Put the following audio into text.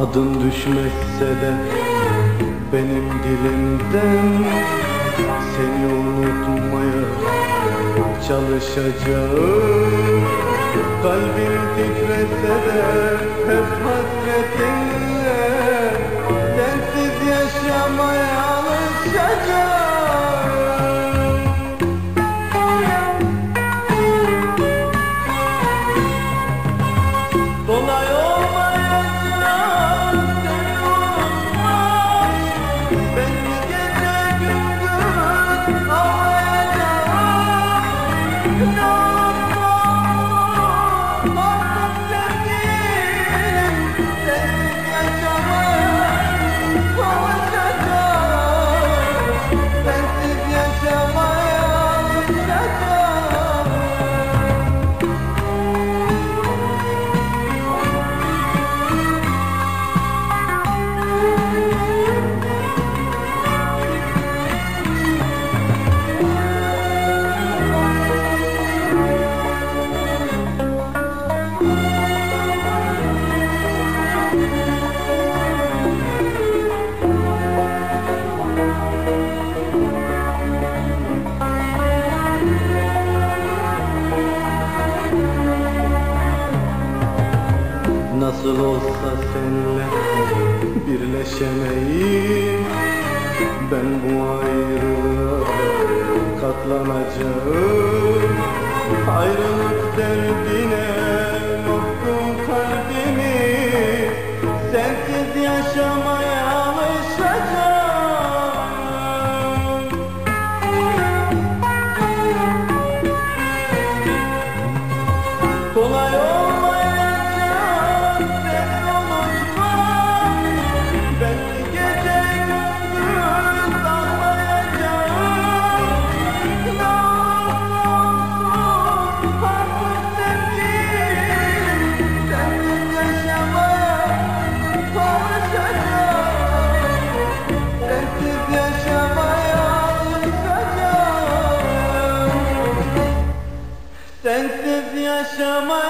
Adın düşmezse de benim dilimden seni unutmaya çalışacağım. Kalbim titrese de hep hasretinle sensiz yaşamaya alışacağım. Kolay olmayacak seni unutmak. Ben bir gece gündüz ağlayacağım. Ne olursa artık sevgilim, sensiz yaşamaya alışacağım. Sensiz yaşamaya alışacağım. Nasıl olsa seninle birleşemeyiz. Ben bu ayrılığa katlanacağım. Ayrılık derdine yoktum kalbimi, sensiz yaşamaya alışacağım. Kolay olmayacak seni unutmak. Ben bir gece gündüz ağlayacağım. Ne olursa olsun artık sevgilim, sensiz yaşamaya alışacağım. Sensiz yaşamaya alışacağım. Sensiz yaşamaya